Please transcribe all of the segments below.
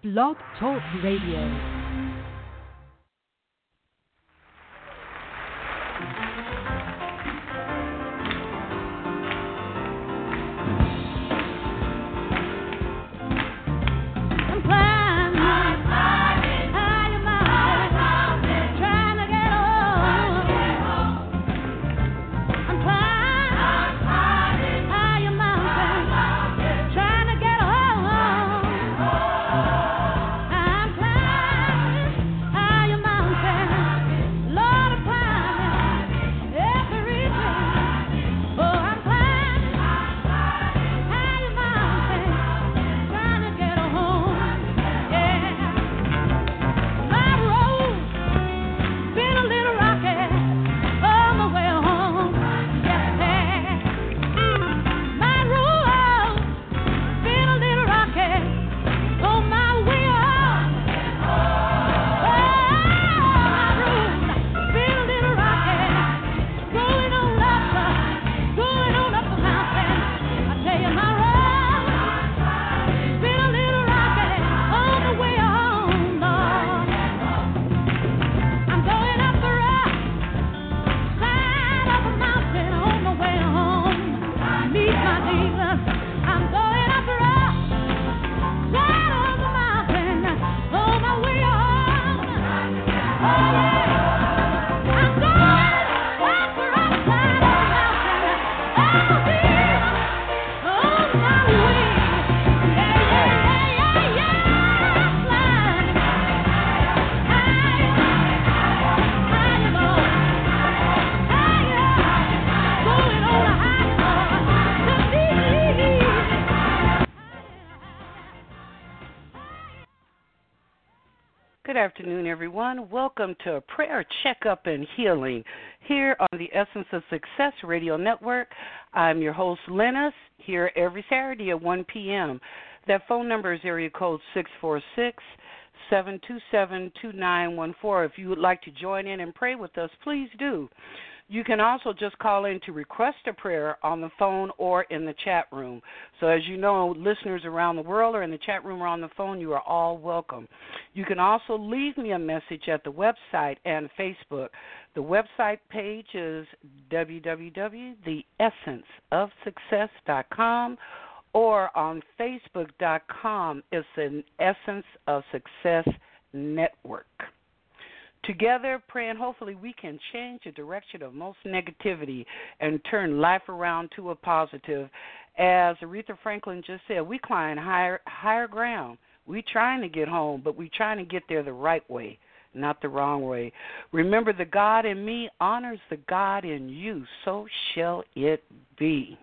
Blog Talk Radio. Good afternoon, everyone. Welcome to a prayer checkup and healing here on the Essence of Success Radio Network. I'm your host, Lennis, here every Saturday at 1 p.m. That phone number is area code 646-727-2914. If you would like to join in and pray with us, please do. You can also just call in to request a prayer on the phone or in the chat room. So as you know, listeners around the world or in the chat room or on the phone, you are all welcome. You can also leave me a message at the website and Facebook. The website page is www.theessenceofsuccess.com, or on Facebook.com, it's an Essence of Success Network. Together, praying, hopefully we can change the direction of most negativity and turn life around to a positive. As Aretha Franklin just said, we climb higher ground. We trying to get home, but we trying to get there the right way, not the wrong way. Remember, the God in me honors the God in you, so shall it be.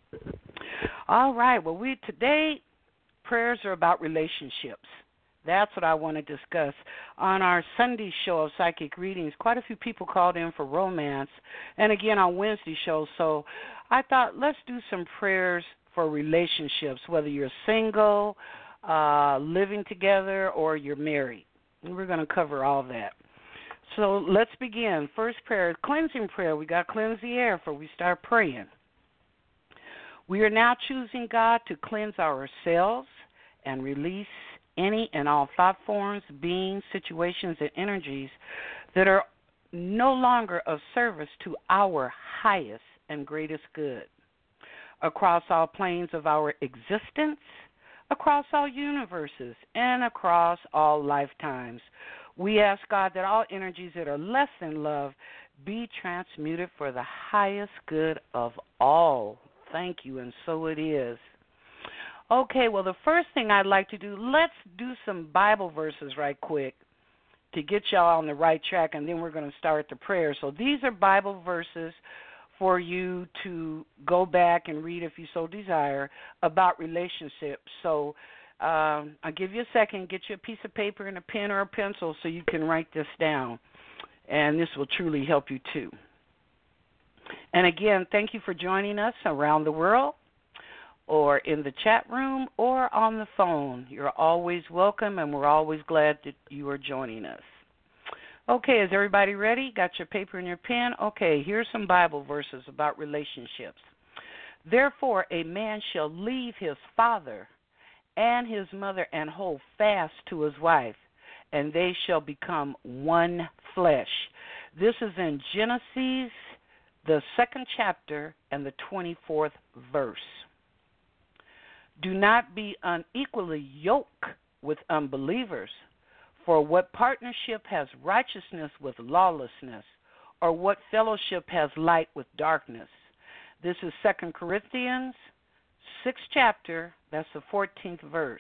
All right, well, today, prayers are about relationships. That's what I want to discuss. On our Sunday show of Psychic Readings, quite a few people called in for romance, and again on Wednesday show. So I thought, let's do some prayers for relationships, whether you're single, living together, or you're married. And we're going to cover all that. So let's begin. First prayer, cleansing prayer. We got to cleanse the air before we start praying. We are now choosing, God, to cleanse ourselves and release any and all thought forms, beings, situations, and energies that are no longer of service to our highest and greatest good. Across all planes of our existence, across all universes, and across all lifetimes, we ask God that all energies that are less than love be transmuted for the highest good of all. Thank you, and so it is. Okay, well, the first thing I'd like to do, let's do some Bible verses right quick to get y'all on the right track, and then we're going to start the prayer. So these are Bible verses for you to go back and read if you so desire about relationships. So I'll give you a second, get you a piece of paper and a pen or a pencil so you can write this down, and this will truly help you too. And again, thank you for joining us around the world, or in the chat room, or on the phone. You're always welcome, and we're always glad that you are joining us. Okay, is everybody ready? Got your paper and your pen? Okay, here's some Bible verses about relationships. Therefore, a man shall leave his father and his mother, and hold fast to his wife, and they shall become one flesh. This is in Genesis, the 2nd chapter, and the 24th verse. Do not be unequally yoked with unbelievers, for what partnership has righteousness with lawlessness, or what fellowship has light with darkness? This is 2 Corinthians, 6th chapter, that's the 14th verse.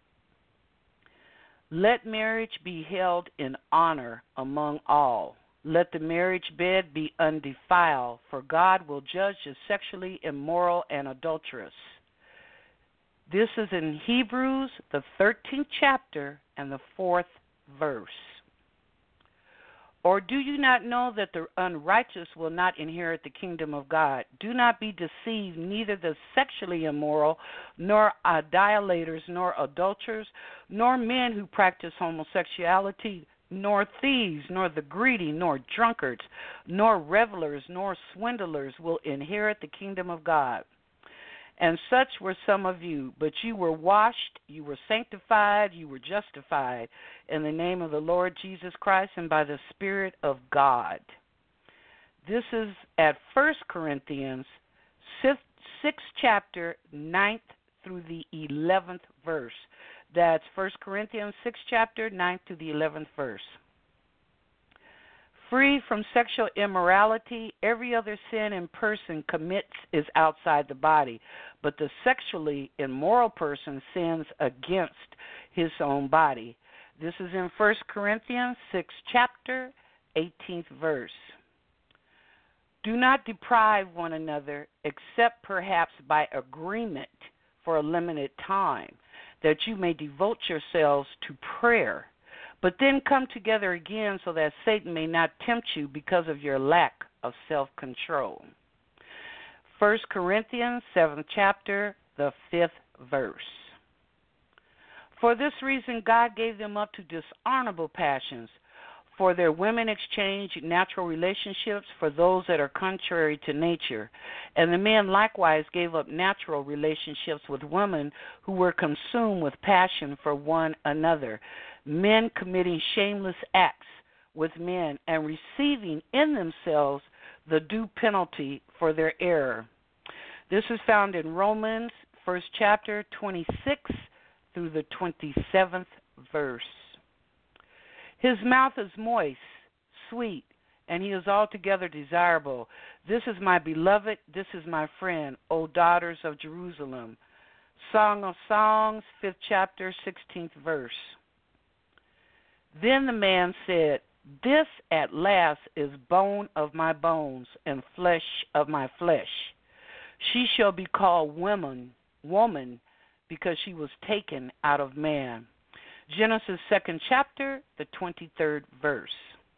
Let marriage be held in honor among all. Let the marriage bed be undefiled, for God will judge the sexually immoral and adulterous. This is in Hebrews, the 13th chapter, and the 4th verse. Or do you not know that the unrighteous will not inherit the kingdom of God? Do not be deceived, neither the sexually immoral, nor idolaters, nor adulterers, nor men who practice homosexuality, nor thieves, nor the greedy, nor drunkards, nor revelers, nor swindlers will inherit the kingdom of God. And such were some of you, but you were washed, you were sanctified, you were justified in the name of the Lord Jesus Christ and by the Spirit of God. This is at 1 Corinthians 6th chapter, 9th through the 11th verse. That's 1 Corinthians 6th chapter, 9th to the 11th verse. Free from sexual immorality, every other sin a person commits is outside the body, but the sexually immoral person sins against his own body. This is in 1 Corinthians 6th chapter, 18th verse. Do not deprive one another, except perhaps by agreement for a limited time, that you may devote yourselves to prayer. But then come together again so that Satan may not tempt you because of your lack of self-control. 1 Corinthians 7th chapter, the 5th verse. For this reason God gave them up to dishonorable passions, for their women exchanged natural relationships for those that are contrary to nature. And the men likewise gave up natural relationships with women who were consumed with passion for one another, men committing shameless acts with men and receiving in themselves the due penalty for their error. This is found in Romans 1st chapter, 26 through the 27th verse. His mouth is moist, sweet, and he is altogether desirable. This is my beloved, this is my friend, O daughters of Jerusalem. Song of Songs, 5th chapter, 16th verse. Then the man said, This at last is bone of my bones and flesh of my flesh. She shall be called woman, because she was taken out of man. Genesis 2nd chapter, the 23rd verse.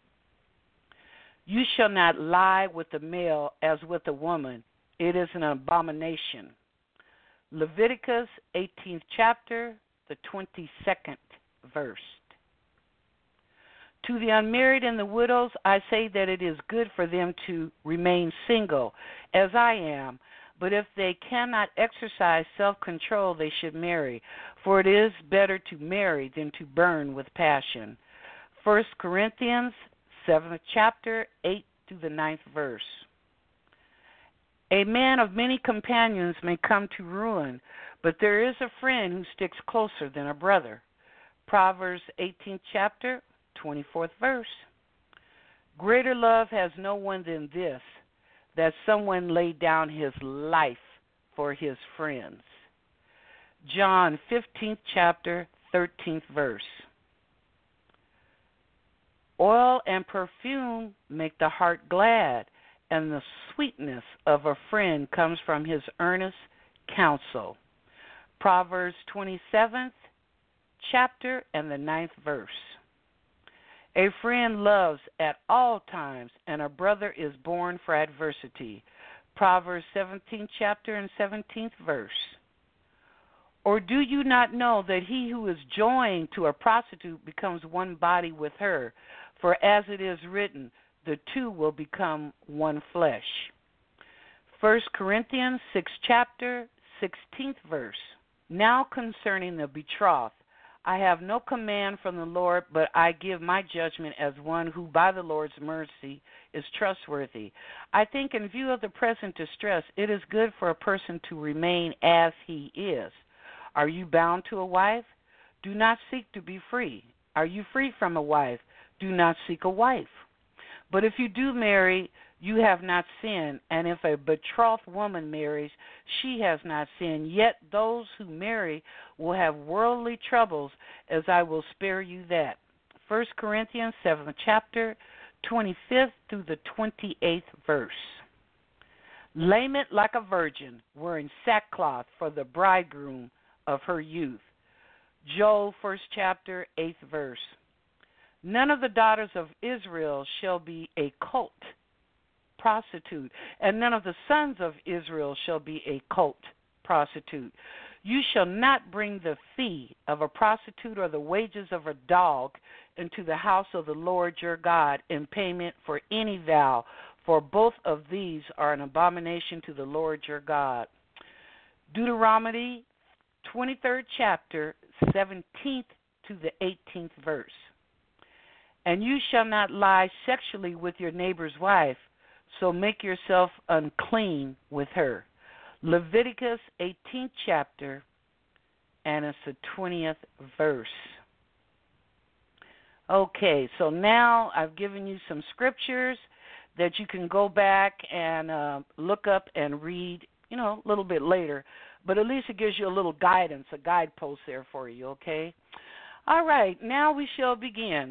You shall not lie with a male as with a woman. It is an abomination. Leviticus 18th chapter, the 22nd verse. To the unmarried and the widows, I say that it is good for them to remain single, as I am. But if they cannot exercise self-control, they should marry, for it is better to marry than to burn with passion. 1 Corinthians 7th chapter, 8 to the 9th verse. A man of many companions may come to ruin, but there is a friend who sticks closer than a brother. Proverbs 18th chapter, 24th verse. Greater love has no one than this, that someone laid down his life for his friends. John 15th chapter, 13th verse. Oil and perfume make the heart glad, and the sweetness of a friend comes from his earnest counsel. Proverbs 27th chapter and the 9th verse. A friend loves at all times, and a brother is born for adversity. Proverbs 17th chapter and 17th verse. Or do you not know that he who is joined to a prostitute becomes one body with her? For as it is written, the two will become one flesh. 1 Corinthians 6th chapter, 16th verse. Now concerning the betrothed, I have no command from the Lord, but I give my judgment as one who by the Lord's mercy is trustworthy. I think in view of the present distress, it is good for a person to remain as he is. Are you bound to a wife? Do not seek to be free. Are you free from a wife? Do not seek a wife. But if you do marry, you have not sinned, and if a betrothed woman marries, she has not sinned. Yet those who marry will have worldly troubles, as I will spare you that. 1 Corinthians 7th chapter, 25th through the 28th verse. Lament like a virgin, wearing sackcloth for the bridegroom of her youth. Joel 1st chapter, 8th verse. None of the daughters of Israel shall be a cult prostitute, and none of the sons of Israel shall be a cult prostitute. You shall not bring the fee of a prostitute or the wages of a dog into the house of the Lord your God in payment for any vow, for both of these are an abomination to the Lord your God. Deuteronomy 23rd chapter, 17th to the 18th verse. And you shall not lie sexually with your neighbor's wife, so make yourself unclean with her. Leviticus 18th chapter, and it's the 20th verse. Okay, so now I've given you some scriptures that you can go back and look up and read, a little bit later. But at least it gives you a little guidance, a guidepost there for you, okay? All right, now we shall begin.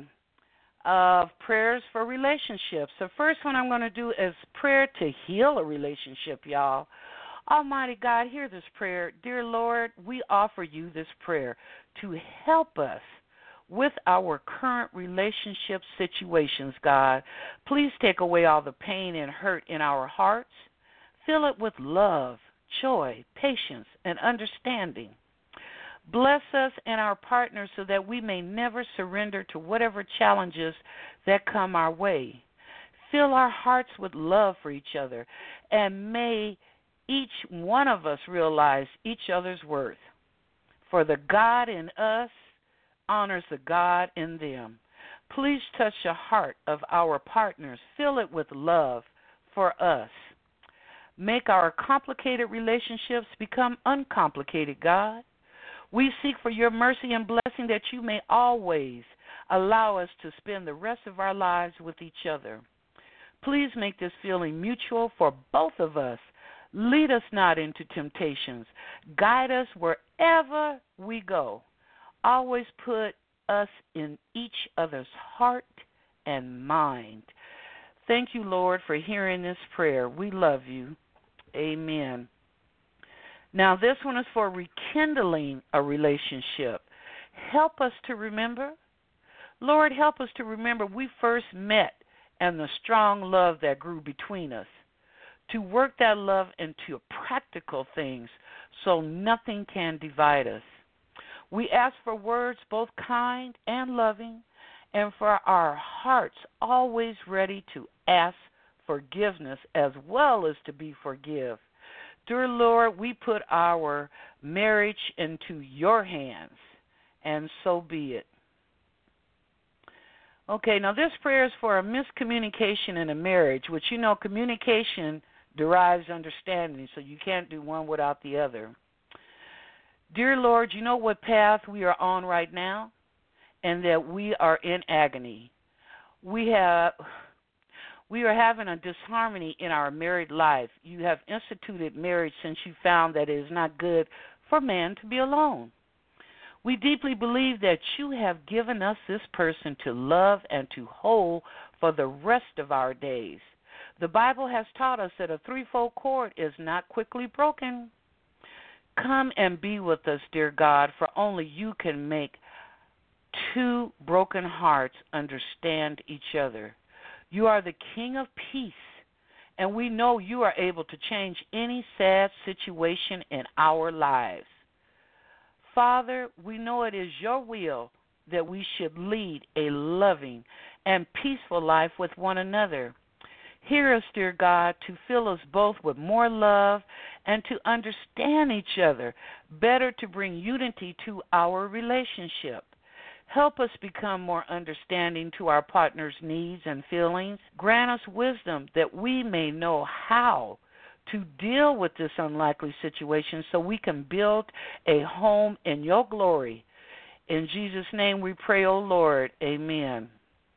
Of prayers for relationships. The first one I'm going to do is prayer to heal a relationship, y'all. Almighty God, hear this prayer. Dear Lord, we offer you this prayer to help us with our current relationship situations, God. Please take away all the pain and hurt in our hearts. Fill it with love, joy, patience, and understanding. Bless us and our partners so that we may never surrender to whatever challenges that come our way. Fill our hearts with love for each other, and may each one of us realize each other's worth. For the God in us honors the God in them. Please touch the heart of our partners. Fill it with love for us. Make our complicated relationships become uncomplicated, God. We seek for your mercy and blessing that you may always allow us to spend the rest of our lives with each other. Please make this feeling mutual for both of us. Lead us not into temptations. Guide us wherever we go. Always put us in each other's heart and mind. Thank you, Lord, for hearing this prayer. We love you. Amen. Now, this one is for rekindling a relationship. Help us to remember. Lord, help us to remember we first met and the strong love that grew between us. To work that love into practical things so nothing can divide us. We ask for words both kind and loving, and for our hearts always ready to ask forgiveness as well as to be forgive. Dear Lord, we put our marriage into your hands, and so be it. Okay, now this prayer is for a miscommunication in a marriage, which communication derives understanding, so you can't do one without the other. Dear Lord, you know what path we are on right now, and that we are in agony. We are having a disharmony in our married life. You have instituted marriage since you found that it is not good for man to be alone. We deeply believe that you have given us this person to love and to hold for the rest of our days. The Bible has taught us that a threefold cord is not quickly broken. Come and be with us, dear God, for only you can make two broken hearts understand each other. You are the King of peace, and we know you are able to change any sad situation in our lives. Father, we know it is your will that we should lead a loving and peaceful life with one another. Hear us, dear God, to fill us both with more love and to understand each other better, to bring unity to our relationship. Help us become more understanding to our partner's needs and feelings. Grant us wisdom that we may know how to deal with this unlikely situation so we can build a home in your glory. In Jesus' name we pray, O Lord. Amen.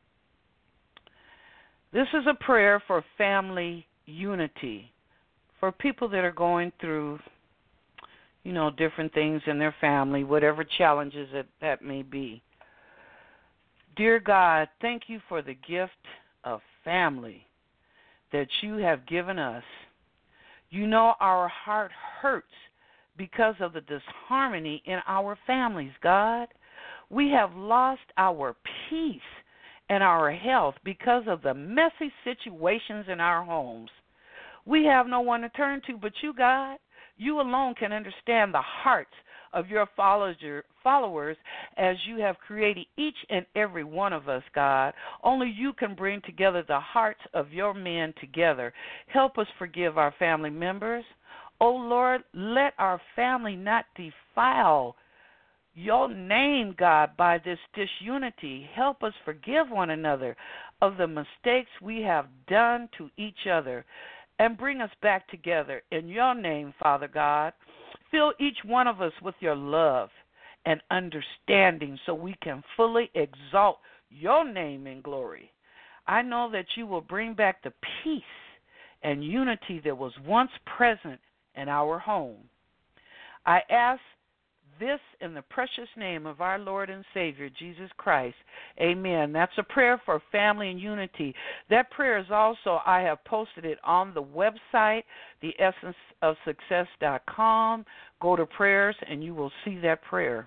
This is a prayer for family unity, for people that are going through, different things in their family, whatever challenges that may be. Dear God, thank you for the gift of family that you have given us. You know our heart hurts because of the disharmony in our families, God. We have lost our peace and our health because of the messy situations in our homes. We have no one to turn to but you, God. You alone can understand the hearts of your followers as you have created each and every one of us, God. Only you can bring together the hearts of your men together. Help us forgive our family members. Oh, Lord, let our family not defile your name, God, by this disunity. Help us forgive one another of the mistakes we have done to each other and bring us back together in your name, Father God. Fill each one of us with your love and understanding so we can fully exalt your name in glory. I know that you will bring back the peace and unity that was once present in our home. I ask this in the precious name of our Lord and Savior, Jesus Christ. Amen. That's a prayer for family and unity. That prayer is also, I have posted it on the website, theessenceofsuccess.com. Go to prayers and you will see that prayer.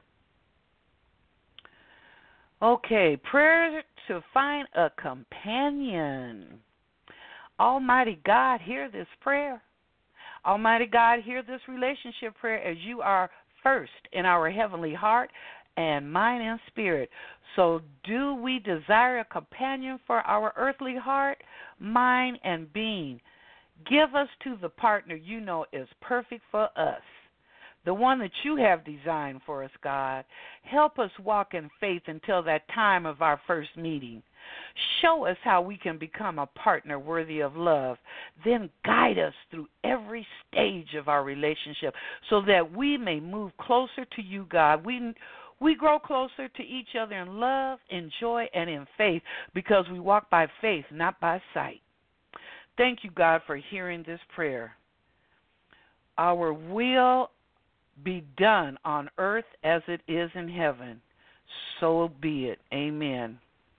Okay, prayer to find a companion. Almighty God, hear this prayer. Almighty God, hear this relationship prayer as you are first in our heavenly heart and mind and spirit. So do we desire a companion for our earthly heart, mind, and being? Give us to the partner you know is perfect for us, the one that you have designed for us, God. Help us walk in faith until that time of our first meeting. Show us how we can become a partner worthy of love. Then guide us through every stage of our relationship so that we may move closer to you, God. We grow closer to each other in love, in joy, and in faith because we walk by faith, not by sight. Thank you, God, for hearing this prayer. Our will be done on earth as it is in heaven. So be it. Amen.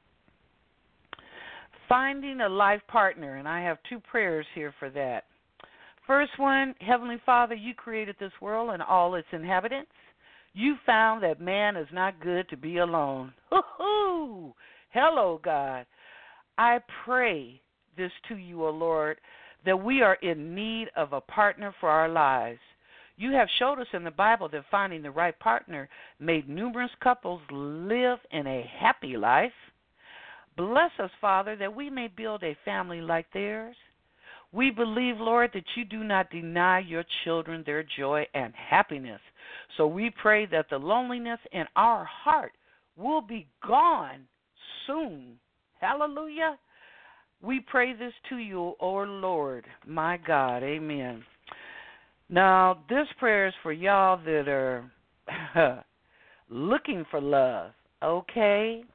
Finding a life partner, and I have two prayers here for that. First one, Heavenly Father, you created this world and all its inhabitants. You found that man is not good to be alone. Hoo-hoo! Hello, God. I pray this to you, O Lord, that we are in need of a partner for our lives. You have showed us in the Bible that finding the right partner made numerous couples live in a happy life. Bless us, Father, that we may build a family like theirs. We believe, Lord, that you do not deny your children their joy and happiness. So we pray that the loneliness in our heart will be gone soon. Hallelujah. We pray this to you, O Lord, my God. Amen. Now, this prayer is for y'all that are looking for love, okay?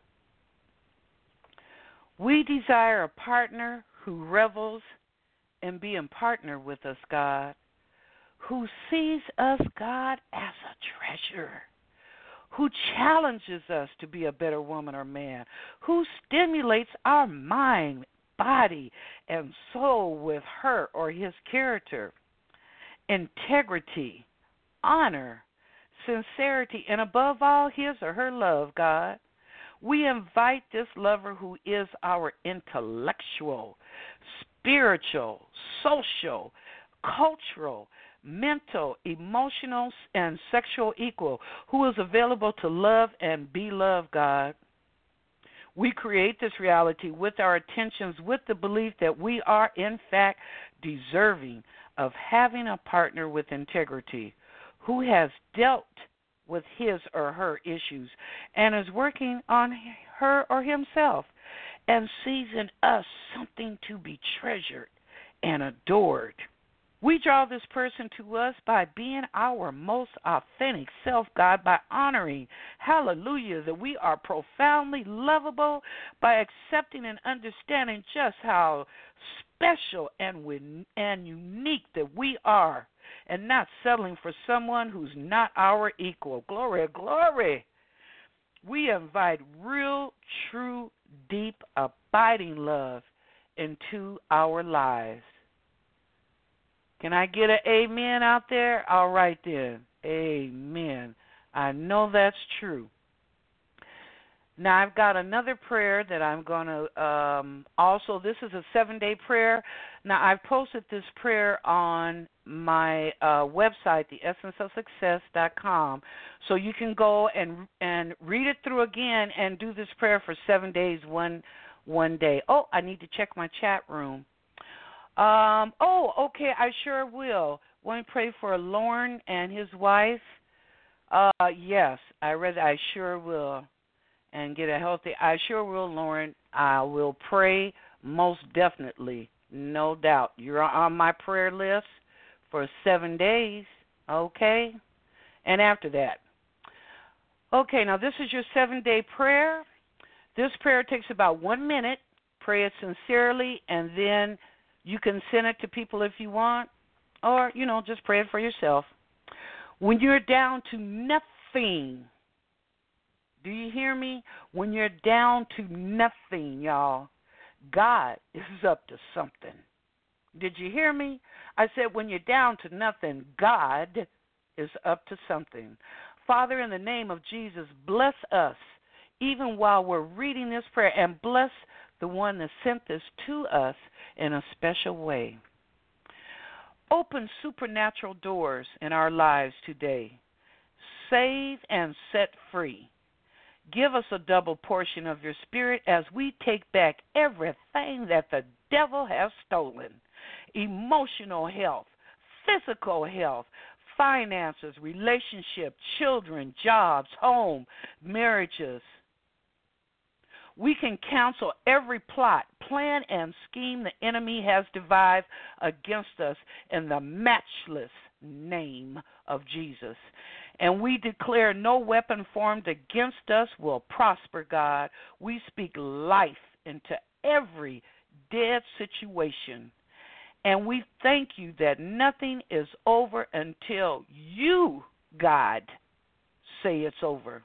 We desire a partner who revels in being partnered with us, God, who sees us, God, as a treasure, who challenges us to be a better woman or man, who stimulates our mind, body, and soul with her or his character, integrity, honor, sincerity, and above all, his or her love, God. We invite this lover who is our intellectual, spiritual, social, cultural, mental, emotional, and sexual equal, who is available to love and be loved, God. We create this reality with our attentions, with the belief that we are, in fact, deserving of having a partner with integrity who has dealt with his or her issues and is working on her or himself and sees in us something to be treasured and adored. We draw this person to us by being our most authentic self, God, by honoring, hallelujah, that we are profoundly lovable, by accepting and understanding just how special and unique that we are, and not settling for someone who's not our equal. Glory, glory. We invite real, true, deep, abiding love into our lives. Can I get an amen out there? All right then. Amen. I know that's true. Now, I've got another prayer that I'm going to also, this is a 7-day prayer. Now, I've posted this prayer on my website, theessenceofsuccess.com, so you can go and read it through again and do this prayer for 7 days, one day. Oh, I need to check my chat room. Okay, I sure will. Want to pray for Lorne and his wife? Yes, I sure will. And get a healthy, I sure will, Lauren. I will pray most definitely, no doubt. You're on my prayer list for 7 days, okay? And after that. Okay, now this is your 7-day prayer. This prayer takes about 1 minute. Pray it sincerely, and then you can send it to people if you want, or, just pray it for yourself. When you're down to nothing, do you hear me? When you're down to nothing, y'all, God is up to something. Did you hear me? I said when you're down to nothing, God is up to something. Father, in the name of Jesus, bless us even while we're reading this prayer, and bless the one that sent this to us in a special way. Open supernatural doors in our lives today. Save and set free. Give us a double portion of your spirit as we take back everything that the devil has stolen. Emotional health, physical health, finances, relationships, children, jobs, home, marriages. We can cancel every plot, plan, and scheme the enemy has devised against us in the matchless name of Jesus. And we declare no weapon formed against us will prosper, God. We speak life into every dead situation. And we thank you that nothing is over until you, God, say it's over.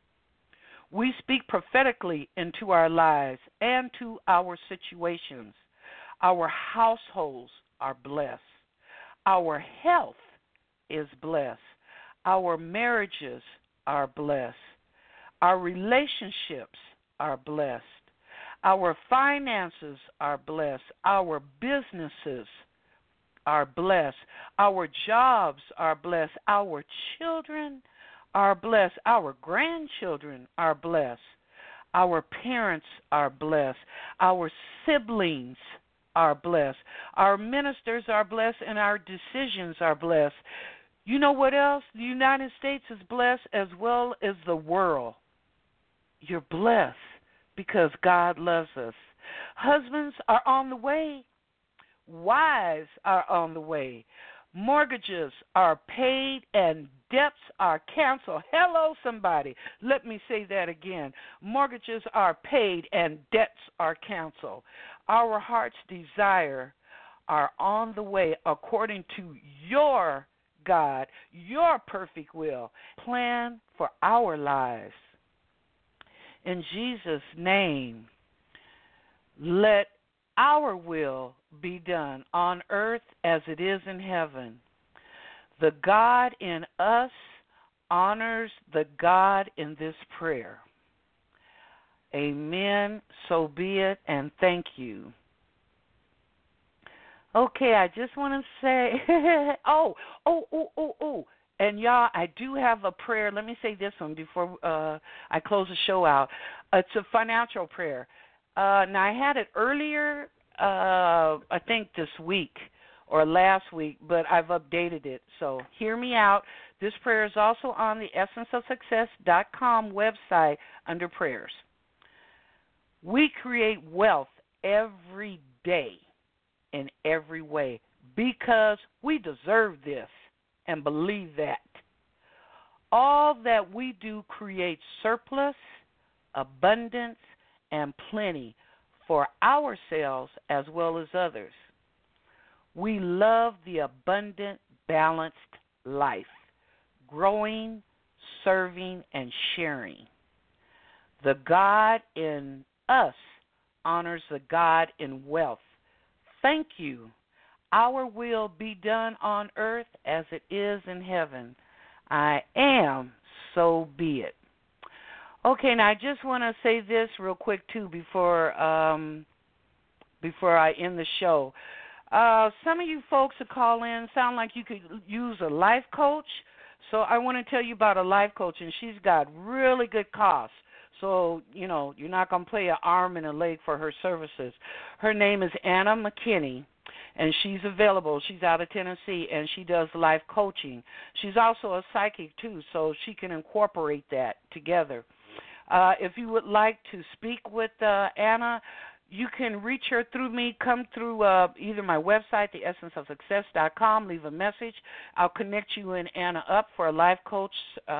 We speak prophetically into our lives and to our situations. Our households are blessed. Our health is blessed. Our marriages are blessed. Our relationships are blessed. Our finances are blessed. Our businesses are blessed. Our jobs are blessed. Our children are blessed. Our grandchildren are blessed. Our parents are blessed. Our siblings are blessed. Our ministers are blessed, and our decisions are blessed. You know what else? The United States is blessed as well as the world. You're blessed because God loves us. Husbands are on the way. Wives are on the way. Mortgages are paid and debts are canceled. Hello, somebody. Let me say that again. Mortgages are paid and debts are canceled. Our heart's desire are on the way according to your God, your perfect will, plan for our lives. In Jesus' name, let our will be done on earth as it is in heaven. The God in us honors the God in this prayer. Amen. So be it, and thank you. Okay, I just want to say, And y'all, I do have a prayer. Let me say this one before I close the show out. It's a financial prayer. Now, I had it earlier, I think this week or last week, but I've updated it. So hear me out. This prayer is also on the essenceofsuccess.com website under prayers. We create wealth every day in every way because we deserve this and believe that. All that we do creates surplus, abundance, and plenty for ourselves as well as others. We love the abundant, balanced life, growing, serving, and sharing. The God in us honors the God in wealth. Thank you. Our will be done on earth as it is in heaven. I am, so be it. Okay, now I just want to say this real quick too before I end the show. Some of you folks that call in sound like you could use a life coach. So I want to tell you about a life coach, and she's got really good costs. So, you're not going to pay an arm and a leg for her services. Her name is Anna McKinney, and she's available. She's out of Tennessee, and she does life coaching. She's also a psychic, too, so she can incorporate that together. If you would like to speak with Anna, you can reach her through me. Come through either my website, theessenceofsuccess.com, leave a message. I'll connect you and Anna up for a life coach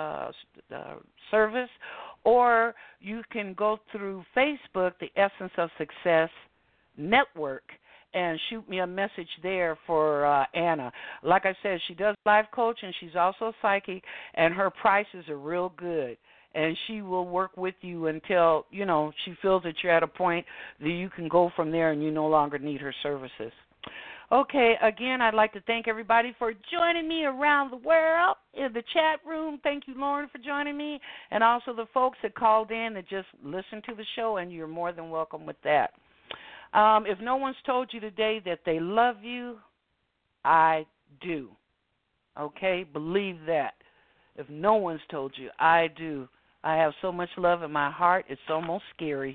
service. Or you can go through Facebook, the Essence of Success Network, and shoot me a message there for Anna. Like I said, she does life coach, and she's also psychic, and her prices are real good. And she will work with you until, she feels that you're at a point that you can go from there and you no longer need her services. Okay, again, I'd like to thank everybody for joining me around the world in the chat room. Thank you, Lauren, for joining me, and also the folks that called in that just listened to the show, and you're more than welcome with that. If no one's told you today that they love you, I do. Okay, believe that. If no one's told you, I do. I have so much love in my heart, it's almost scary.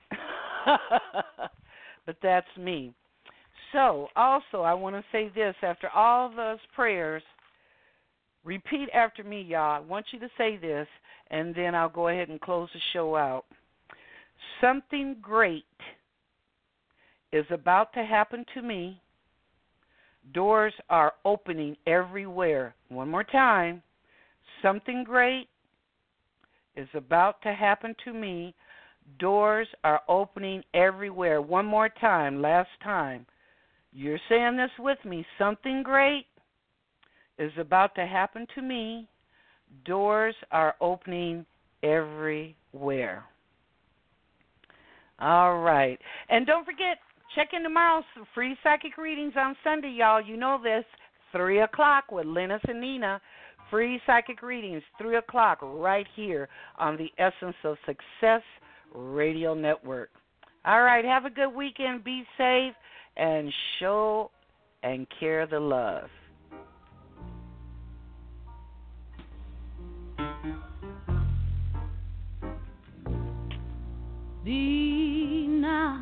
But that's me. So, also, I want to say this. After all those prayers, repeat after me, y'all. I want you to say this, and then I'll go ahead and close the show out. Something great is about to happen to me. Doors are opening everywhere. One more time. Something great is about to happen to me. Doors are opening everywhere. One more time, last time. You're saying this with me. Something great is about to happen to me. Doors are opening everywhere. All right. And don't forget, check in tomorrow. Free psychic readings on Sunday, y'all. You know this. 3 o'clock with Linus and Nina. Free psychic readings, 3 o'clock, right here on the Essence of Success Radio Network. All right, have a good weekend. Be safe and show and care the love. Be not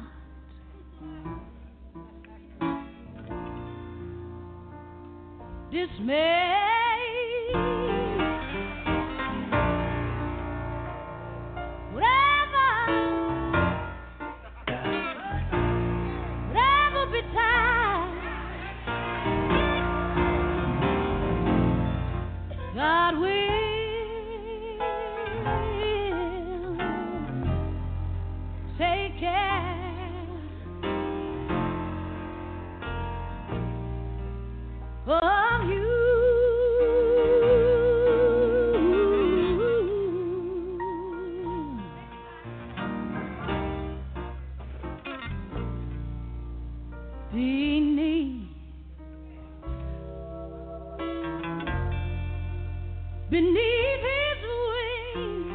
dismayed. God will take care of you. Beneath his wings,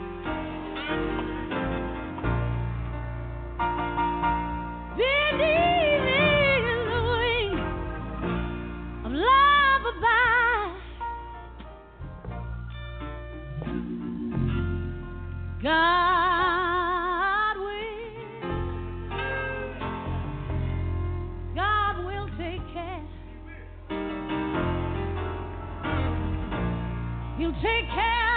beneath his wings of love abide. He'll take care